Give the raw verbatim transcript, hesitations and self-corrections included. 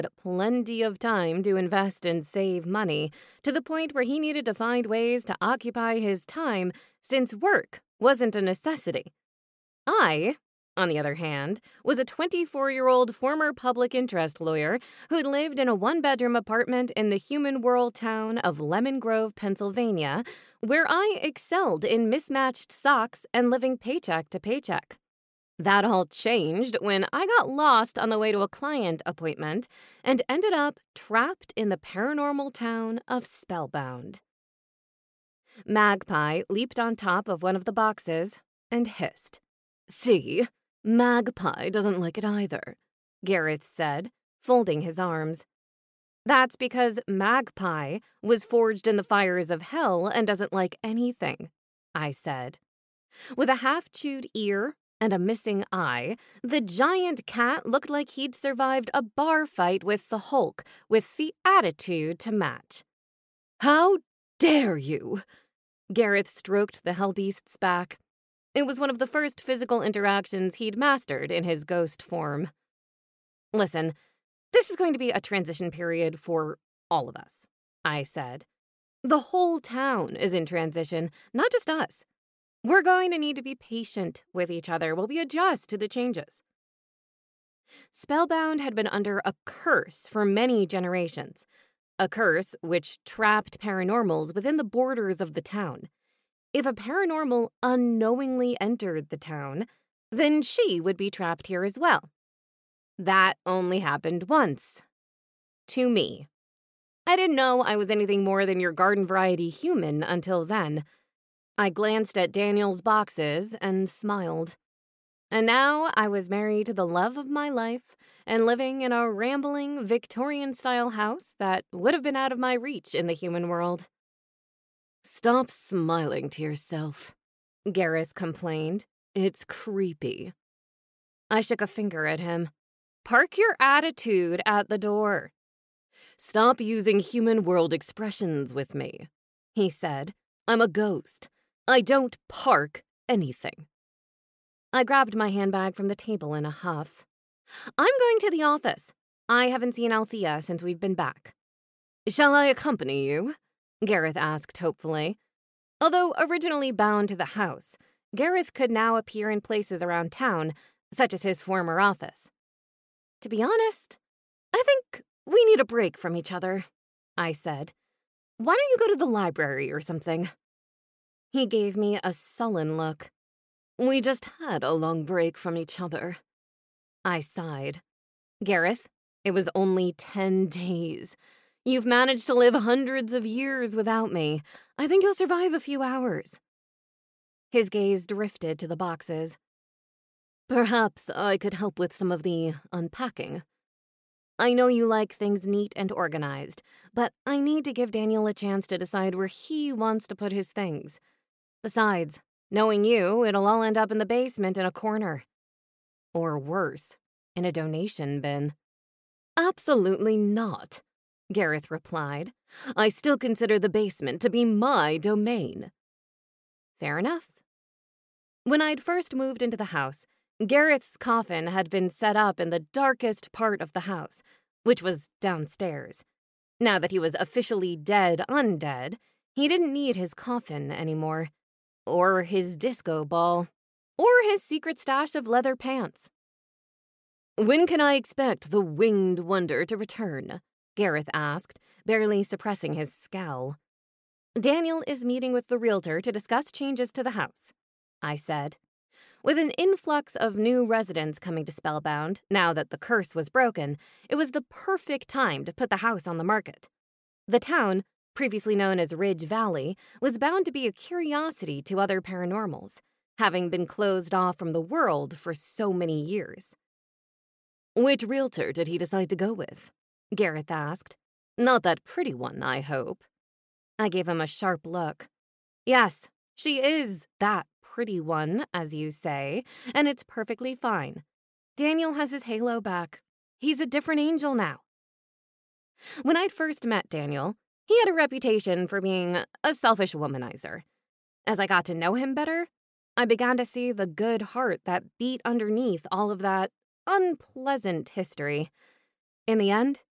plenty of time to invest and save money, to the point where he needed to find ways to occupy his time since work wasn't a necessity. I, on the other hand, was a twenty-four-year-old former public interest lawyer who'd lived in a one-bedroom apartment in the human world town of Lemon Grove, Pennsylvania, where I excelled in mismatched socks and living paycheck to paycheck. That all changed when I got lost on the way to a client appointment and ended up trapped in the paranormal town of Spellbound. Magpie leaped on top of one of the boxes and hissed. "See, Magpie doesn't like it either," Gareth said, folding his arms. "That's because Magpie was forged in the fires of hell and doesn't like anything," I said. With a half-chewed ear and a missing eye, the giant cat looked like he'd survived a bar fight with the Hulk, with the attitude to match. "How dare you?" Gareth stroked the hellbeast's back. It was one of the first physical interactions he'd mastered in his ghost form. "Listen, this is going to be a transition period for all of us," I said. "The whole town is in transition, not just us. We're going to need to be patient with each other while we adjust to the changes." Spellbound had been under a curse for many generations, a curse which trapped paranormals within the borders of the town. If a paranormal unknowingly entered the town, then she would be trapped here as well. That only happened once. To me. I didn't know I was anything more than your garden-variety human until then. I glanced at Daniel's boxes and smiled. And now I was married to the love of my life and living in a rambling Victorian-style house that would have been out of my reach in the human world. "Stop smiling to yourself," Gareth complained. "It's creepy." I shook a finger at him. "Park your attitude at the door." "Stop using human world expressions with me," he said. "I'm a ghost. I don't park anything." I grabbed my handbag from the table in a huff. "I'm going to the office. I haven't seen Althea since we've been back." "Shall I accompany you?" Gareth asked hopefully. Although originally bound to the house, Gareth could now appear in places around town, such as his former office. "To be honest, I think we need a break from each other," I said. "Why don't you go to the library or something?" He gave me a sullen look. "We just had a long break from each other." I sighed. "Gareth, it was only ten days. You've managed to live hundreds of years without me. I think you'll survive a few hours." His gaze drifted to the boxes. "Perhaps I could help with some of the unpacking. I know you like things neat and organized, but I need to give Daniel a chance to decide where he wants to put his things. Besides, knowing you, it'll all end up in the basement in a corner. Or worse, in a donation bin." "Absolutely not," Gareth replied. "I still consider the basement to be my domain." Fair enough. When I'd first moved into the house, Gareth's coffin had been set up in the darkest part of the house, which was downstairs. Now that he was officially dead undead, he didn't need his coffin anymore. Or his disco ball. Or his secret stash of leather pants. "When can I expect the winged wonder to return?" Gareth asked, barely suppressing his scowl. "Daniel is meeting with the realtor to discuss changes to the house," I said. With an influx of new residents coming to Spellbound, now that the curse was broken, it was the perfect time to put the house on the market. The town, previously known as Ridge Valley, was bound to be a curiosity to other paranormals, having been closed off from the world for so many years. "Which realtor did he decide to go with?" Gareth asked. "Not that pretty one, I hope." I gave him a sharp look. "Yes, she is that pretty one, as you say, and it's perfectly fine. Daniel has his halo back. He's a different angel now." When I'd first met Daniel, he had a reputation for being a selfish womanizer. As I got to know him better, I began to see the good heart that beat underneath all of that unpleasant history. In the end,